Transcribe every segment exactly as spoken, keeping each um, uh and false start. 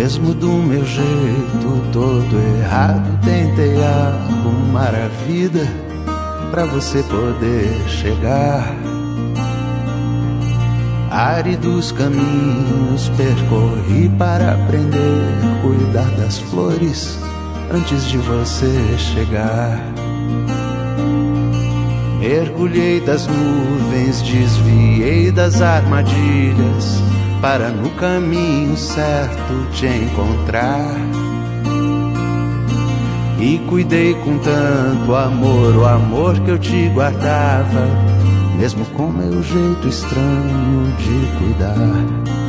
Mesmo do meu jeito todo errado, tentei arrumar a vida pra você poder chegar. Áridos caminhos percorri para aprender a cuidar das flores antes de você chegar. Mergulhei das nuvens, desviei das armadilhas para no caminho certo te encontrar. E cuidei com tanto amor o amor que eu te guardava, mesmo com meu jeito estranho de cuidar.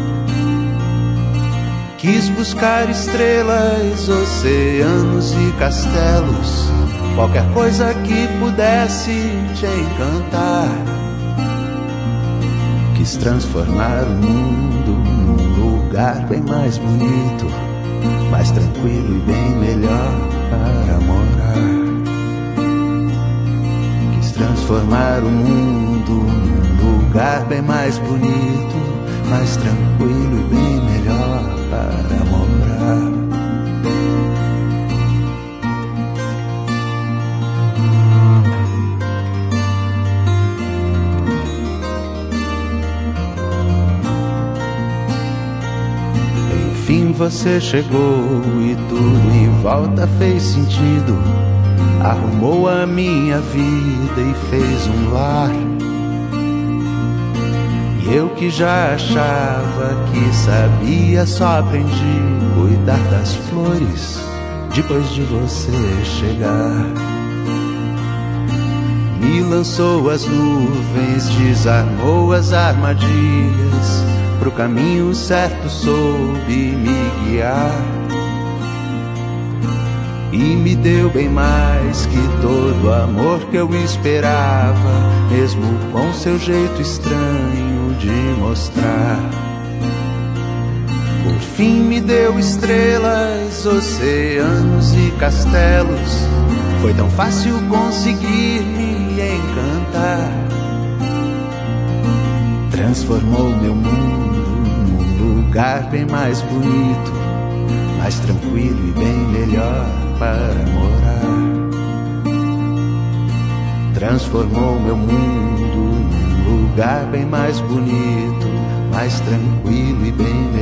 Quis buscar estrelas, oceanos e castelos, qualquer coisa que pudesse te encantar. Quis transformar o mundo num lugar bem mais bonito, mais tranquilo e bem melhor para morar. Quis transformar o mundo num lugar bem mais bonito, mais tranquilo e bem melhor para morar. Enfim você chegou e tudo em volta fez sentido. Arrumou a minha vida e fez um lar. E eu que já achava que sabia, só aprendi a cuidar das flores depois de você chegar. Me lançou as nuvens, desarmou as armadilhas, pro caminho certo soube me guiar. E me deu bem mais que todo o amor que eu esperava, mesmo com seu jeito estranho de mostrar. Por fim me deu estrelas, oceanos e castelos, foi tão fácil conseguir me encantar. Transformou meu mundo num lugar bem mais bonito, mais tranquilo e bem melhor para morar. Transformou meu mundo num lugar bem mais bonito, mais tranquilo e bem melhor